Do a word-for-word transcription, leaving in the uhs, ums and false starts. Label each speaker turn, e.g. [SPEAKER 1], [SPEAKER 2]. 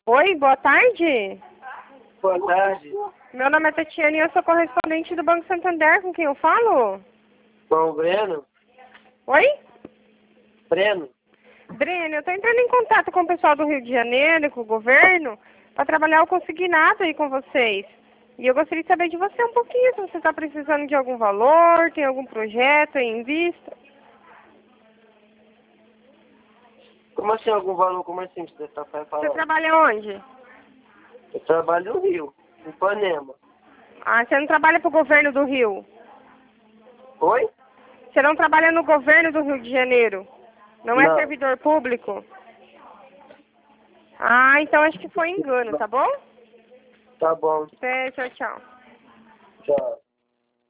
[SPEAKER 1] Oi, boa tarde.
[SPEAKER 2] Boa tarde.
[SPEAKER 1] Meu nome é Tatiana e eu sou correspondente do Banco Santander. Com quem eu falo?
[SPEAKER 2] Bom, Breno?
[SPEAKER 1] Oi?
[SPEAKER 2] Breno?
[SPEAKER 1] Breno, eu estou entrando em contato com o pessoal do Rio de Janeiro, com o governo, para trabalhar o consignado aí com vocês. E eu gostaria de saber de você um pouquinho, se você está precisando de algum valor, tem algum projeto aí em vista.
[SPEAKER 2] Como assim algum valor? Como assim você está falando?
[SPEAKER 1] Você trabalha onde?
[SPEAKER 2] Eu trabalho no Rio, em Ipanema.
[SPEAKER 1] Ah, você não trabalha para o governo do Rio?
[SPEAKER 2] Oi?
[SPEAKER 1] Você não trabalha no governo do Rio de Janeiro? Não é
[SPEAKER 2] Não.
[SPEAKER 1] servidor público? Ah, então acho que foi engano, tá bom?
[SPEAKER 2] Tá bom.
[SPEAKER 1] É, tchau, tchau.
[SPEAKER 2] Tchau.